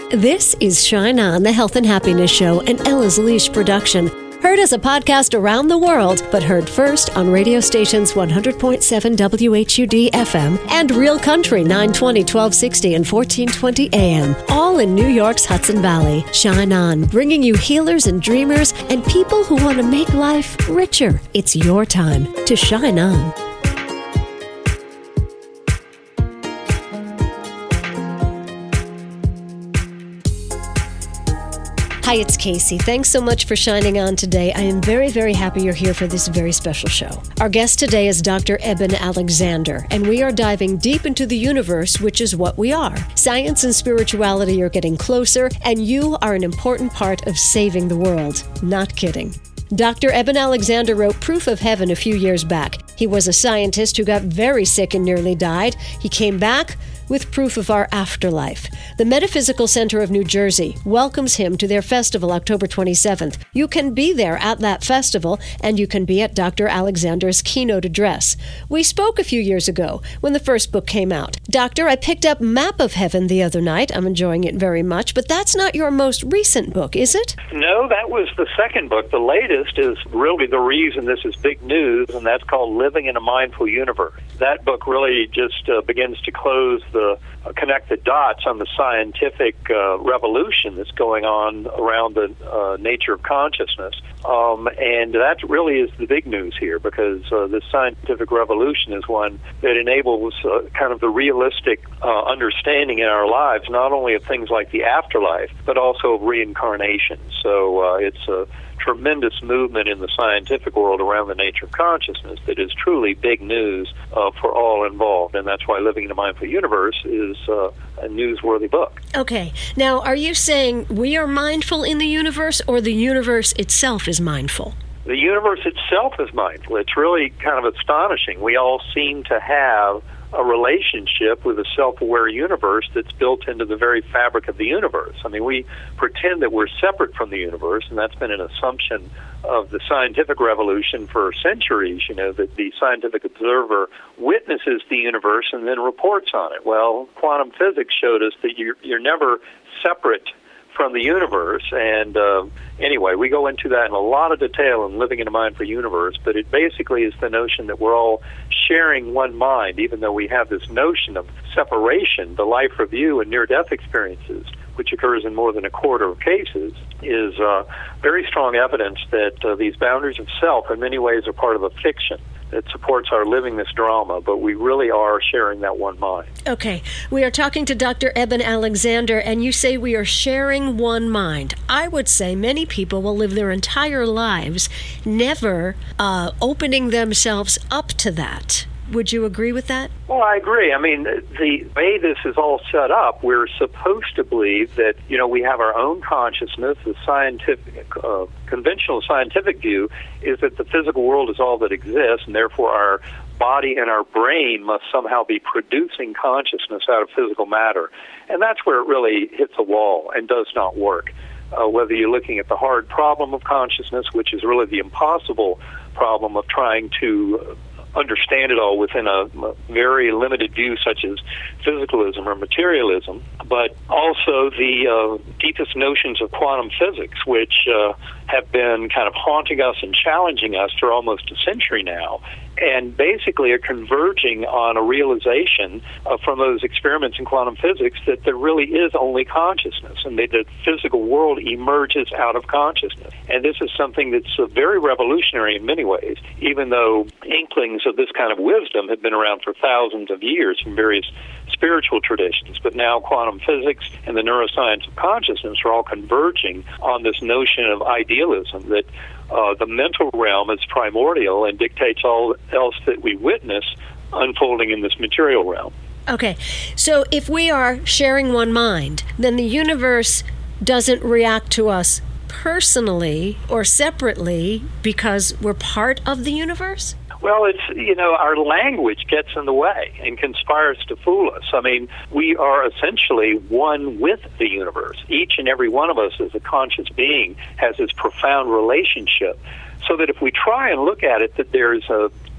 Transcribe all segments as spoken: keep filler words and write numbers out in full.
This is Shine On, the Health and Happiness Show, an Ella's Leash production. Heard as a podcast around the world, but heard first on radio stations one hundred point seven W H U D F M and Real Country nine twenty, twelve sixty, and fourteen twenty A M, all in New York's Hudson Valley. Shine On, bringing you healers and dreamers and people who want to make life richer. It's your time to shine on. Hi, it's Casey. Thanks so much for shining on today. I am very, very happy you're here for this very special show. Our guest today is Doctor Eben Alexander, and we are diving deep into the universe, which is what we are. Science and spirituality are getting closer, and you are an important part of saving the world. Not kidding. Doctor Eben Alexander wrote Proof of Heaven a few years back. He was a scientist who got very sick and nearly died. He came back with proof of our afterlife. The Metaphysical Center of New Jersey welcomes him to their festival October twenty-seventh. You can be there at that festival, and you can be at Doctor Alexander's keynote address. We spoke a few years ago when the first book came out. Doctor, I picked up Map of Heaven the other night. I'm enjoying it very much, but that's not your most recent book, is it? No, that was the second book. The latest is really the reason this is big news, and that's called Living in a Mindful Universe. That book really just uh, begins to close the uh, connect the dots on the scientific uh, revolution that's going on around the uh, nature of consciousness. Um, and that really is the big news here, because uh, this scientific revolution is one that enables uh, kind of the realistic uh, understanding in our lives, not only of things like the afterlife, but also of reincarnation. So uh, it's a tremendous movement in the scientific world around the nature of consciousness that is truly big news uh, for all involved, and that's why Living in a Mindful Universe is uh, a newsworthy book. Okay. Now, are you saying we are mindful in the universe, or the universe itself is mindful? The universe itself is mindful. It's really kind of astonishing. We all seem to have a relationship with a self-aware universe that's built into the very fabric of the universe. I mean, we pretend that we're separate from the universe, and that's been an assumption of the scientific revolution for centuries, you know, that the scientific observer witnesses the universe and then reports on it. Well, quantum physics showed us that you're, you're never separate from the universe, and uh, anyway, we go into that in a lot of detail in Living in a Mindful Universe, but it basically is the notion that we're all sharing one mind, even though we have this notion of separation. The life review and near-death experiences, which occurs in more than a quarter of cases, is uh, very strong evidence that uh, these boundaries of self in many ways are part of a fiction that supports our living this drama, but we really are sharing that one mind. Okay. We are talking to Doctor Eben Alexander, and you say we are sharing one mind. I would say many people will live their entire lives never uh, opening themselves up to that. Would you agree with that? Well, I agree. I mean, the way this is all set up, we're supposed to believe that, you know, we have our own consciousness. The scientific, uh, conventional scientific view is that the physical world is all that exists, and therefore our body and our brain must somehow be producing consciousness out of physical matter. And that's where it really hits a wall and does not work. Uh, whether you're looking at the hard problem of consciousness, which is really the impossible problem of trying to understand it all within a very limited view such as physicalism or materialism, but also the uh, deepest notions of quantum physics, which uh, have been kind of haunting us and challenging us for almost a century now, and basically are converging on a realization uh, from those experiments in quantum physics that there really is only consciousness, and that the physical world emerges out of consciousness. And this is something that's uh, very revolutionary in many ways, even though inklings of this kind of wisdom have been around for thousands of years from various spiritual traditions. But now quantum physics and the neuroscience of consciousness are all converging on this notion of idealism, that Uh, the mental realm is primordial and dictates all else that we witness unfolding in this material realm. Okay, so if we are sharing one mind, then the universe doesn't react to us personally or separately because we're part of the universe? Well, it's, you know, our language gets in the way and conspires to fool us. I mean, we are essentially one with the universe. Each and every one of us as a conscious being has this profound relationship, so that if we try and look at it that there's a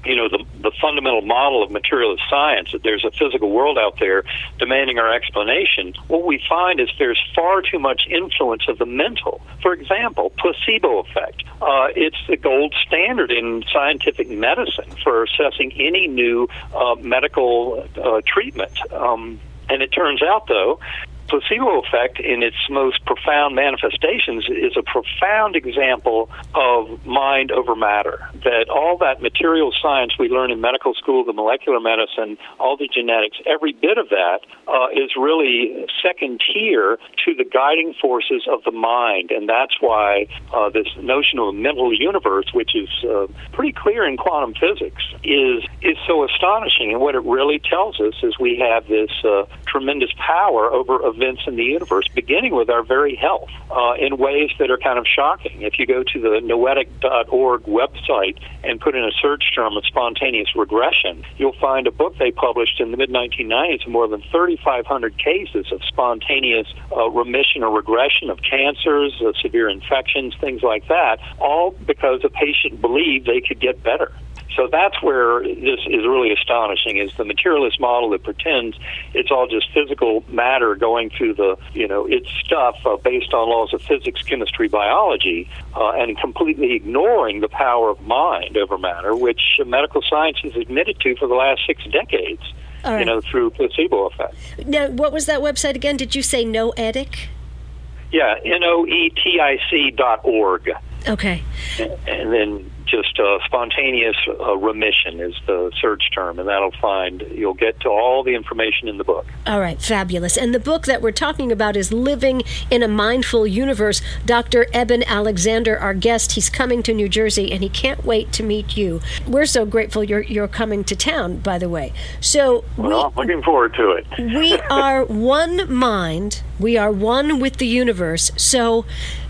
you know, the, the fundamental model of materialist science, that there's a physical world out there demanding our explanation, what we find is there's far too much influence of the mental. For example, placebo effect. Uh, it's the gold standard in scientific medicine for assessing any new uh, medical uh, treatment. Um, and it turns out, though, placebo effect in its most profound manifestations is a profound example of mind over matter, that all that material science we learn in medical school, the molecular medicine, all the genetics, every bit of that uh, is really second tier to the guiding forces of the mind. And that's why uh, this notion of a mental universe, which is uh, pretty clear in quantum physics, is, is so astonishing. And what it really tells us is we have this uh, tremendous power over events in the universe, beginning with our very health, uh, in ways that are kind of shocking. If you go to the noetic dot org website and put in a search term of spontaneous regression, you'll find a book they published in the mid nineteen nineties of more than thirty-five hundred cases of spontaneous uh, remission or regression of cancers, uh, severe infections, things like that, all because a patient believed they could get better. So that's where this is really astonishing, is the materialist model that pretends it's all just physical matter going through the, you know, its stuff uh, based on laws of physics, chemistry, biology, uh, and completely ignoring the power of mind over matter, which medical science has admitted to for the last six decades, right. you know, through placebo effect. Now, what was that website again? Did you say Noetic? Yeah, N O E T I C dot org. Okay. And, and then just uh, spontaneous uh, remission is the search term, and that'll find, you'll get to all the information in the book. All right, fabulous. And the book that we're talking about is Living in a Mindful Universe. Doctor Eben Alexander, our guest, he's coming to New Jersey, and he can't wait to meet you. We're so grateful you're you're coming to town, by the way. So well, we, I'm looking forward to it. We are one mind. We are one with the universe. So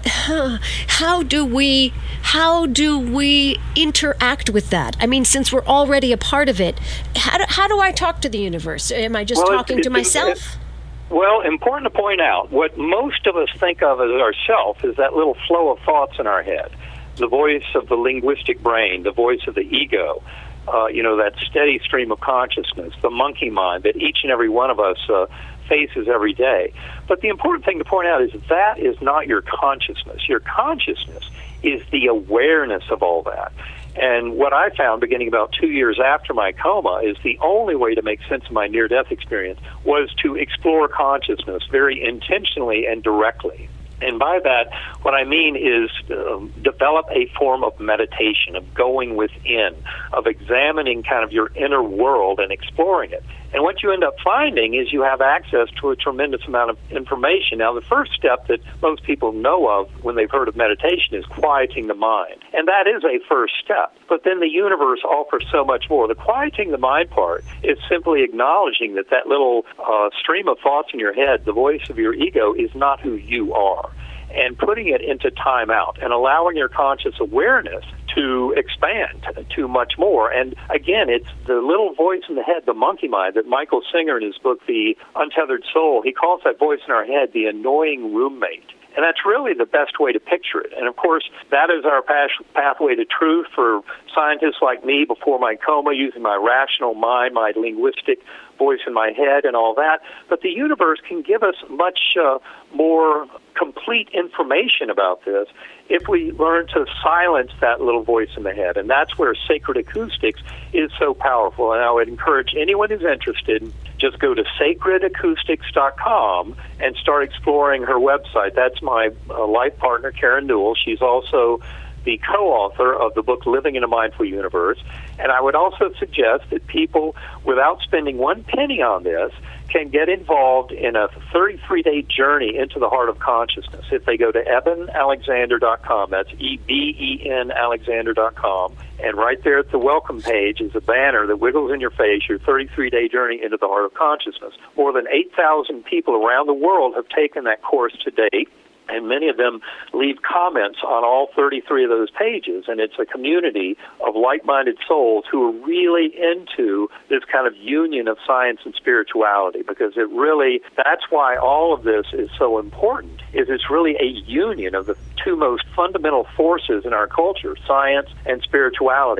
how do we how do we interact with that? I mean, since we're already a part of it, how do, how do I talk to the universe? Am I just well, talking it's, to it's, myself? It's, well, important to point out, what most of us think of as ourself is that little flow of thoughts in our head, the voice of the linguistic brain, the voice of the ego, uh, you know, that steady stream of consciousness, the monkey mind that each and every one of us uh, faces every day. But the important thing to point out is that is not your consciousness. Your consciousness is the awareness of all that. And what I found beginning about two years after my coma is the only way to make sense of my near-death experience was to explore consciousness very intentionally and directly. And by that, what I mean is um, develop a form of meditation, of going within, of examining kind of your inner world and exploring it. And what you end up finding is you have access to a tremendous amount of information. Now, the first step that most people know of when they've heard of meditation is quieting the mind. And that is a first step. But then the universe offers so much more. The quieting the mind part is simply acknowledging that that little uh, stream of thoughts in your head, the voice of your ego, is not who you are, and putting it into timeout and allowing your conscious awareness to expand to much more. And again, it's the little voice in the head, the monkey mind, that Michael Singer in his book, The Untethered Soul, he calls that voice in our head the annoying roommate. And that's really the best way to picture it. And, of course, that is our pathway to truth for scientists like me before my coma, using my rational mind, my linguistic voice in my head and all that. But the universe can give us much uh, more complete information about this if we learn to silence that little voice in the head. And that's where sacred acoustics is so powerful. And I would encourage anyone who's interested, just go to sacred acoustics dot com and start exploring her website. That's my uh, life partner, Karen Newell. She's also the co-author of the book Living in a Mindful Universe. And I would also suggest that people, without spending one penny on this, can get involved in a thirty-three day journey into the heart of consciousness if they go to eben alexander dot com. That's E B E N Alexander dot com. And right there at the welcome page is a banner that wiggles in your face, your thirty-three day journey into the heart of consciousness. More than eight thousand people around the world have taken that course to date, and many of them leave comments on all thirty-three of those pages. And it's a community of like-minded souls who are really into this kind of union of science and spirituality, because it really, that's why all of this is so important, is it's really a union of the two most fundamental forces in our culture, science and spirituality,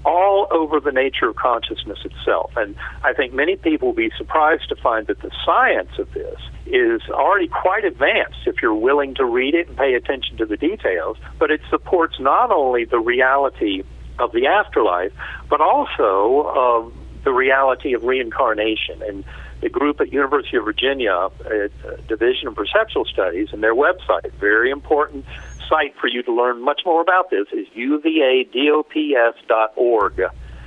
all over the nature of consciousness itself. And I think many people will be surprised to find that the science of this is already quite advanced if you're willing to read it and pay attention to the details, but it supports not only the reality of the afterlife, but also uh, the reality of reincarnation. And the group at University of Virginia, at uh, Division of Perceptual Studies, and their website, very important site for you to learn much more about this, is U V A dops dot org.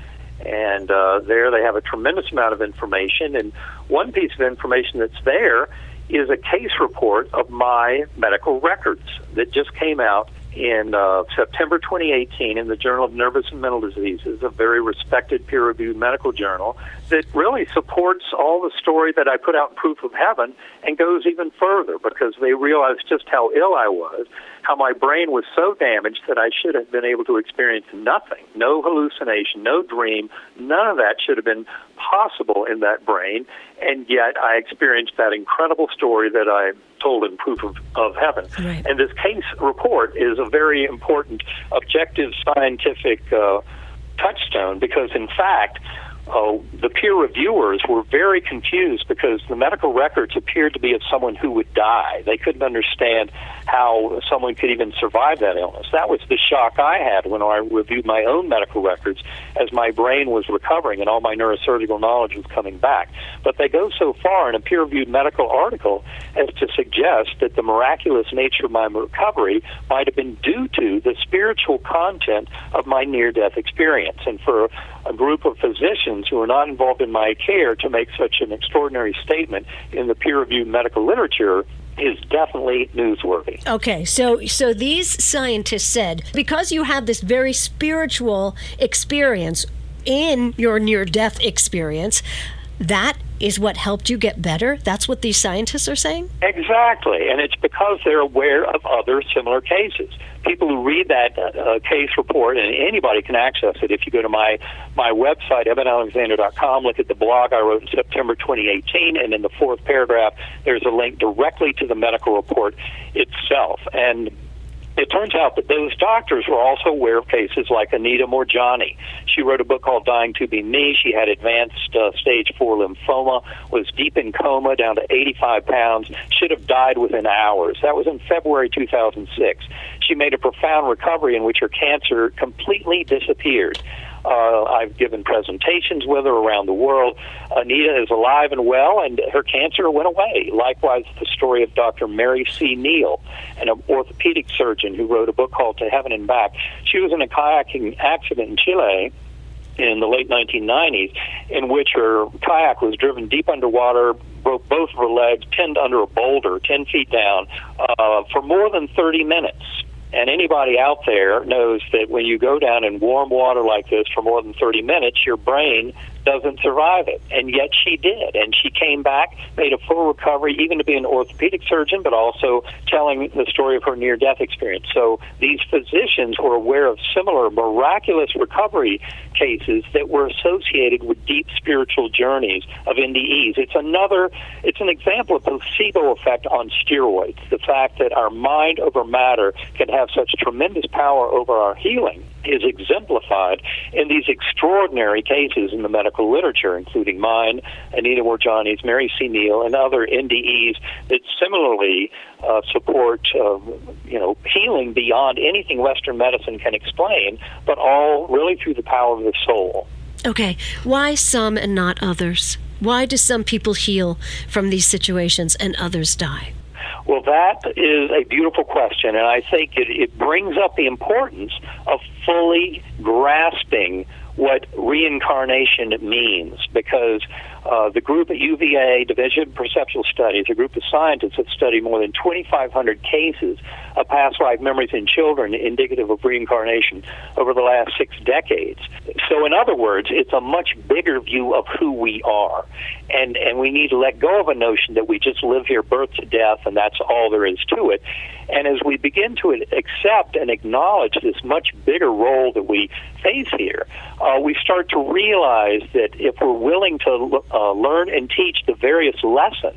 And uh, there they have a tremendous amount of information, and one piece of information that's there is a case report of my medical records that just came out in uh, September twenty eighteen in the Journal of Nervous and Mental Diseases, a very respected peer-reviewed medical journal that really supports all the story that I put out in Proof of Heaven and goes even further, because they realized just how ill I was, how my brain was so damaged that I should have been able to experience nothing, no hallucination, no dream, none of that should have been possible in that brain, and yet I experienced that incredible story that I told in Proof of, of Heaven. Right. And this case report is a very important objective scientific uh, touchstone, because in fact, Uh, the peer reviewers were very confused because the medical records appeared to be of someone who would die. They couldn't understand how someone could even survive that illness. That was the shock I had when I reviewed my own medical records as my brain was recovering and all my neurosurgical knowledge was coming back. But they go so far in a peer-reviewed medical article as to suggest that the miraculous nature of my recovery might have been due to the spiritual content of my near-death experience. And for a group of physicians who are not involved in my care to make such an extraordinary statement in the peer-reviewed medical literature is definitely newsworthy. Okay, so so these scientists said, because you had this very spiritual experience in your near-death experience, that is what helped you get better? That's what these scientists are saying? Exactly, and it's because they're aware of other similar cases. People who read that uh, case report, and anybody can access it if you go to my, my website, eben alexander dot com, look at the blog I wrote in September twenty eighteen, and in the fourth paragraph, there's a link directly to the medical report itself. And it turns out that those doctors were also aware of cases like Anita Moorjani. She wrote a book called Dying to Be Me. She had advanced uh, stage four lymphoma, was deep in coma, down to eighty-five pounds, should have died within hours. That was in February two thousand six. She made a profound recovery in which her cancer completely disappeared. Uh, I've given presentations with her around the world. Anita is alive and well, and her cancer went away. Likewise, the story of Doctor Mary C. Neal, an orthopedic surgeon who wrote a book called To Heaven and Back. She was in a kayaking accident in Chile in the late nineteen nineties, in which her kayak was driven deep underwater, broke both of her legs, pinned under a boulder ten feet down uh, for more than thirty minutes. And anybody out there knows that when you go down in warm water like this for more than thirty minutes, your brain doesn't survive it. And yet she did. And she came back, made a full recovery, even to be an orthopedic surgeon, but also telling the story of her near-death experience. So these physicians were aware of similar miraculous recovery cases that were associated with deep spiritual journeys of N D Es. It's another, it's an example of placebo effect on steroids. The fact that our mind over matter can have such tremendous power over our healing is exemplified in these extraordinary cases in the medical literature, including mine, Anita Moorjani's, Mary C. Neal, and other N D Es that similarly uh, support uh, you know, healing beyond anything Western medicine can explain, but all really through the power of the soul. Okay, why some and not others? Why do some people heal from these situations and others die? Well, that is a beautiful question, and I think it, it brings up the importance of fully grasping what reincarnation means, because uh, the group at U V A, Division of Perceptual Studies, a group of scientists have studied more than twenty-five hundred cases of past life memories in children indicative of reincarnation over the last six decades. So in other words, it's a much bigger view of who we are. And, and we need to let go of a notion that we just live here birth to death and that's all there is to it. And as we begin to accept and acknowledge this much bigger role that we face here, uh, we start to realize that if we're willing to uh, learn and teach the various lessons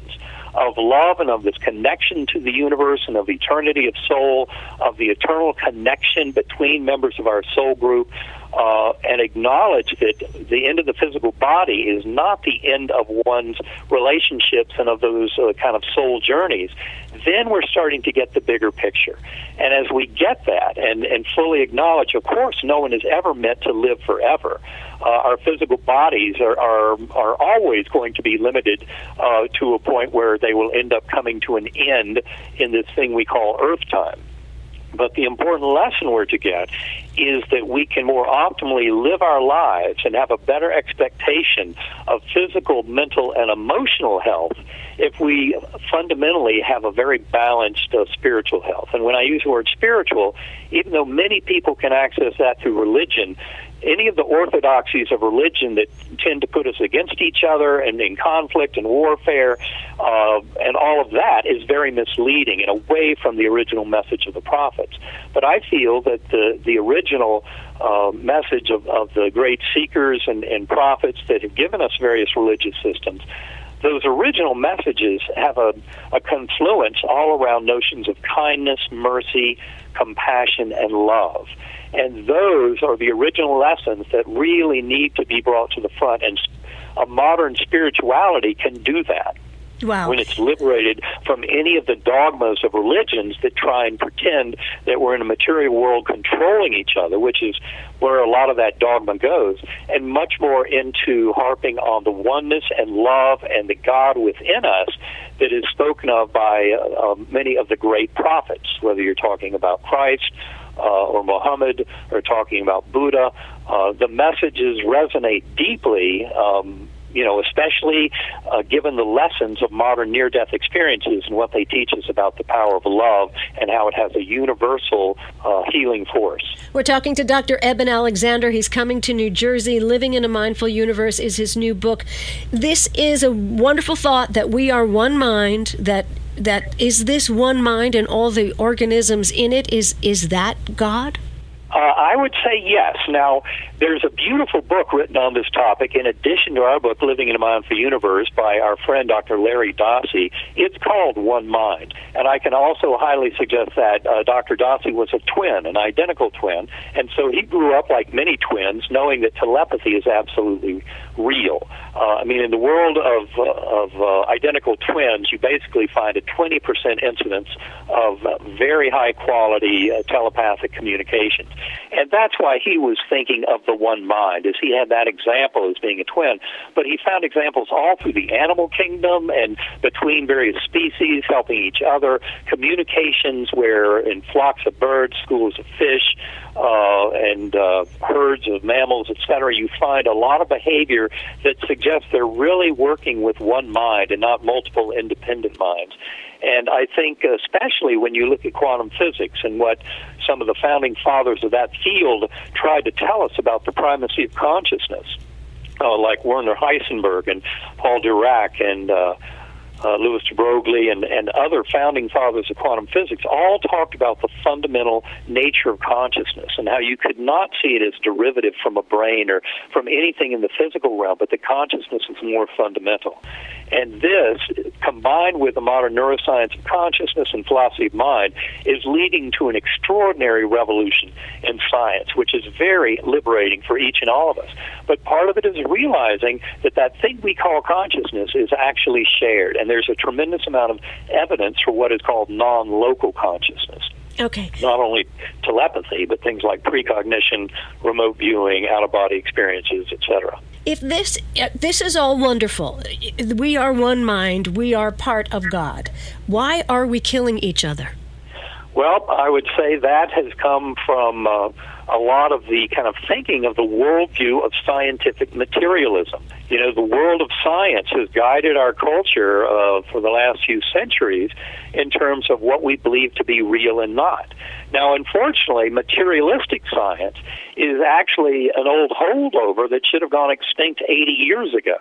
of love and of this connection to the universe and of eternity of soul, of the eternal connection between members of our soul group, uh, and acknowledge that the end of the physical body is not the end of one's relationships and of those uh, kind of soul journeys, then we're starting to get the bigger picture. And as we get that and, and fully acknowledge, of course, no one is ever meant to live forever. Uh, our physical bodies are, are, are always going to be limited uh, to a point where they will end up coming to an end in this thing we call Earth time. But the important lesson we're to get is that we can more optimally live our lives and have a better expectation of physical, mental, and emotional health if we fundamentally have a very balanced uh, spiritual health. And when I use the word spiritual, even though many people can access that through religion, any of the orthodoxies of religion that tend to put us against each other and in conflict and warfare uh, and all of that is very misleading and away from the original message of the prophets. But I feel that the, the original uh, message of, of the great seekers and, and prophets that have given us various religious systems, those original messages have a, a confluence all around notions of kindness, mercy, compassion, and love. And those are the original lessons that really need to be brought to the front, and a modern spirituality can do that. Wow. When it's liberated from any of the dogmas of religions that try and pretend that we're in a material world controlling each other, which is where a lot of that dogma goes, and much more into harping on the oneness and love and the God within us that is spoken of by uh, uh, many of the great prophets, whether you're talking about Christ uh, or Muhammad or talking about Buddha. Uh, the messages resonate deeply, um, you know, especially uh, given the lessons of modern near-death experiences and what they teach us about the power of love and how it has a universal uh, healing force. We're talking to Doctor Eben Alexander. He's coming to New Jersey. Living in a Mindful Universe is his new book. This is a wonderful thought that we are one mind, that that is this one mind and all the organisms in it, is is that God? Uh, I would say yes. Now, there's a beautiful book written on this topic, in addition to our book, Living in a Mindful Universe, by our friend Doctor Larry Dossey. It's called One Mind. And I can also highly suggest that uh, Doctor Dossey was a twin, an identical twin. And so he grew up like many twins, knowing that telepathy is absolutely real. Uh, I mean, in the world of, uh, of uh, identical twins, you basically find a twenty percent incidence of uh, very high-quality uh, telepathic communications. And that's why he was thinking of the one mind, is he had that example as being a twin. But he found examples all through the animal kingdom and between various species helping each other, communications where in flocks of birds, schools of fish, uh, and uh, herds of mammals, et cetera, you find a lot of behavior that suggests they're really working with one mind and not multiple independent minds. And I think especially when you look at quantum physics and what some of the founding fathers of that field tried to tell us about the primacy of consciousness, uh, like Werner Heisenberg and Paul Dirac and uh, uh, Louis de Broglie and, and other founding fathers of quantum physics, all talked about the fundamental nature of consciousness and how you could not see it as derivative from a brain or from anything in the physical realm, but that consciousness is more fundamental. And this, combined with the modern neuroscience of consciousness and philosophy of mind, is leading to an extraordinary revolution in science, which is very liberating for each and all of us. But part of it is realizing that that thing we call consciousness is actually shared, and there's a tremendous amount of evidence for what is called non-local consciousness. Okay. Not only telepathy, but things like precognition, remote viewing, out-of-body experiences, et cetera. If this uh, this is all wonderful, we are one mind, we are part of God, why are we killing each other? Well, I would say that has come from uh, a lot of the kind of thinking of the worldview of scientific materialism. You know, the world of science has guided our culture uh, for the last few centuries in terms of what we believe to be real and not. Now, unfortunately, materialistic science is actually an old holdover that should have gone extinct eighty years ago.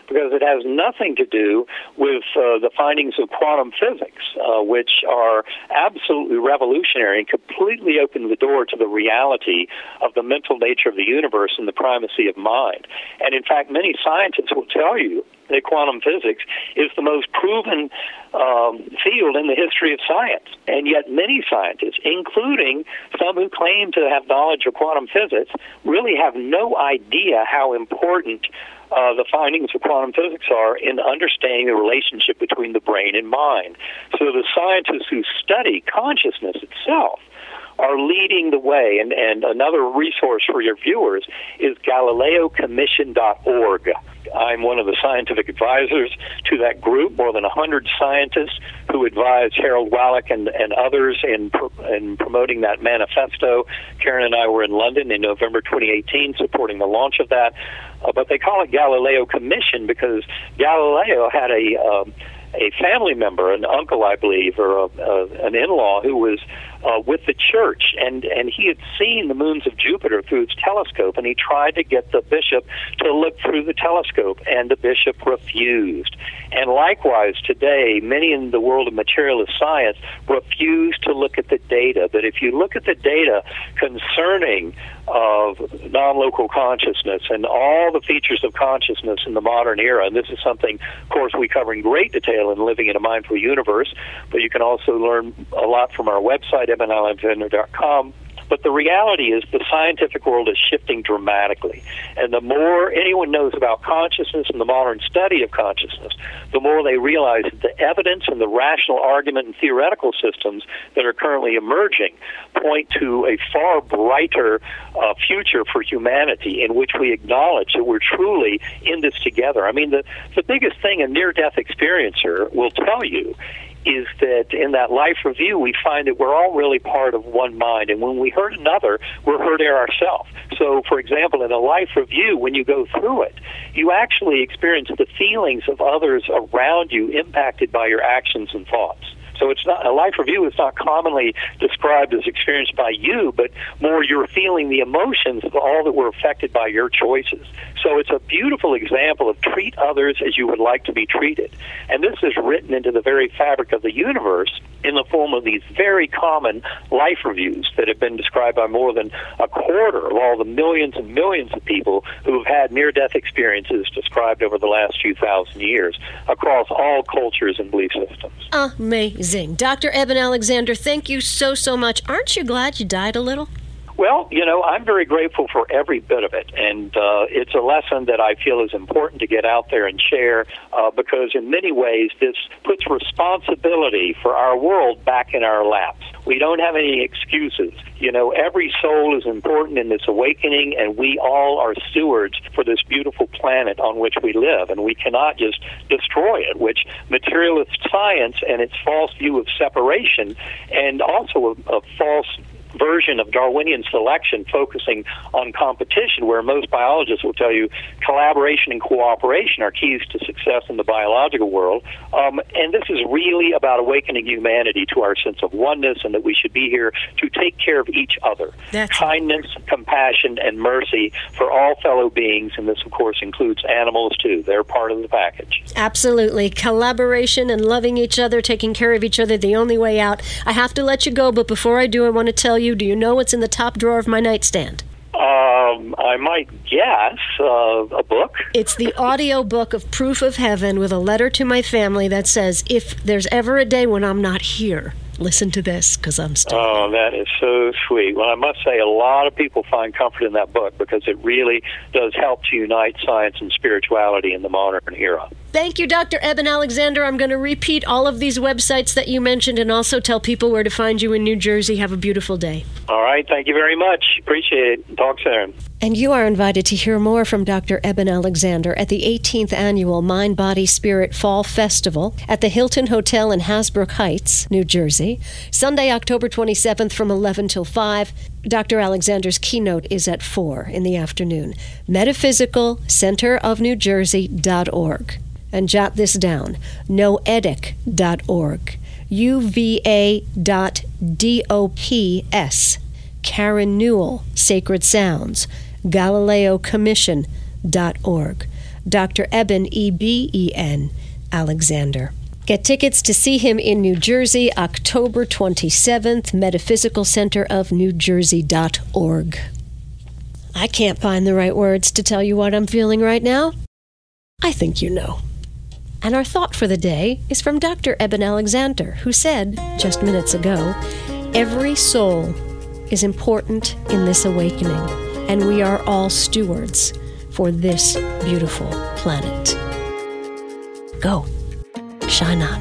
because it has nothing to do with uh, the findings of quantum physics, uh, which are absolutely revolutionary and completely open the door to the reality of the mental nature of the universe and the primacy of mind. And in fact, many scientists will tell you that quantum physics is the most proven um, field in the history of science. And yet many scientists, including some who claim to have knowledge of quantum physics, really have no idea how important uh, the findings of quantum physics are in understanding the relationship between the brain and mind. So the scientists who study consciousness itself are leading the way. And, and another resource for your viewers is Galileo Commission dot org. I'm one of the scientific advisors to that group, more than one hundred scientists who advise Harold Wallach and, and others in, in promoting that manifesto. Karen and I were in London in November twenty eighteen supporting the launch of that. Uh, but they call it Galileo Commission because Galileo had a... Um, a family member, an uncle, I believe, or a, a, an in-law who was uh, with the church, and, and he had seen the moons of Jupiter through his telescope, and he tried to get the bishop to look through the telescope, and the bishop refused. And likewise, today, many in the world of materialist science refuse to look at the data, but if you look at the data concerning of non-local consciousness and all the features of consciousness in the modern era, and this is something, of course, we cover in great detail in Living in a Mindful Universe, but you can also learn a lot from our website, eben alexander dot com. But the reality is the scientific world is shifting dramatically. And the more anyone knows about consciousness and the modern study of consciousness, the more they realize that the evidence and the rational argument and theoretical systems that are currently emerging point to a far brighter uh, future for humanity in which we acknowledge that we're truly in this together. I mean, the, the biggest thing a near-death experiencer will tell you is that in that life review, we find that we're all really part of one mind. And when we hurt another, we're hurt ourselves. So, for example, in a life review, when you go through it, you actually experience the feelings of others around you impacted by your actions and thoughts. So it's not a life review is not commonly described as experienced by you, but more you're feeling the emotions of all that were affected by your choices. So it's a beautiful example of treat others as you would like to be treated. And this is written into the very fabric of the universe in the form of these very common life reviews that have been described by more than a quarter of all the millions and millions of people who have had near-death experiences described over the last few thousand years across all cultures and belief systems. Amazing. Doctor Eben Alexander, thank you so, so much. Aren't you glad you died a little? Well, you know, I'm very grateful for every bit of it, and uh, it's a lesson that I feel is important to get out there and share uh, because in many ways this puts responsibility for our world back in our laps. We don't have any excuses. You know, every soul is important in this awakening, and we all are stewards for this beautiful planet on which we live, and we cannot just destroy it, which materialist science and its false view of separation and also a, a false version of Darwinian selection focusing on competition, where most biologists will tell you collaboration and cooperation are keys to success in the biological world. Um, and this is really about awakening humanity to our sense of oneness and that we should be here to take care of each other. That's Kindness, compassion, and mercy for all fellow beings, and this, of course, includes animals, too. They're part of the package. Absolutely. Collaboration and loving each other, taking care of each other, the only way out. I have to let you go, but before I do, I want to tell you, do you know what's in the top drawer of my nightstand? Um, I might guess uh, a book. It's the audio book of Proof of Heaven with a letter to my family that says, if there's ever a day when I'm not here, listen to this, because I'm still Oh, here. that is so sweet. Well, I must say a lot of people find comfort in that book because it really does help to unite science and spirituality in the modern era. Thank you, Doctor Eben Alexander. I'm going to repeat all of these websites that you mentioned and also tell people where to find you in New Jersey. Have a beautiful day. All right. Thank you very much. Appreciate it. Talk soon. And you are invited to hear more from Doctor Eben Alexander at the eighteenth Annual Mind, Body, Spirit Fall Festival at the Hilton Hotel in Hasbrook Heights, New Jersey, Sunday, October twenty-seventh from eleven till five. Doctor Alexander's keynote is at four in the afternoon. metaphysical center of new jersey dot org. And jot this down, noetic dot org, U V A dot D O P S, Karen Newell, Sacred Sounds, Galileo Commission dot org, Doctor Eben, E B E N, Alexander. Get tickets to see him in New Jersey, October twenty-seventh, metaphysical center of new jersey dot org. I can't find the right words to tell you what I'm feeling right now. I think you know. And our thought for the day is from Doctor Eben Alexander, who said, just minutes ago, every soul is important in this awakening, and we are all stewards for this beautiful planet. Go. Shine on.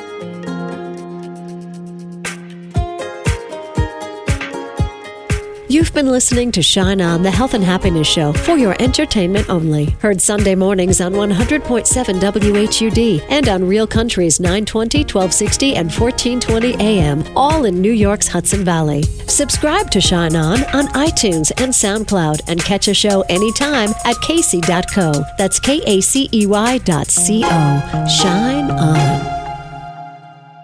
You've been listening to Shine On, the Health and Happiness Show, for your entertainment only. Heard Sunday mornings on one hundred point seven W H U D and on Real Country's nine twenty, twelve sixty, and fourteen twenty A M, all in New York's Hudson Valley. Subscribe to Shine On on iTunes and SoundCloud and catch a show anytime at K C dot co. That's K A C E Y dot C O. Shine on.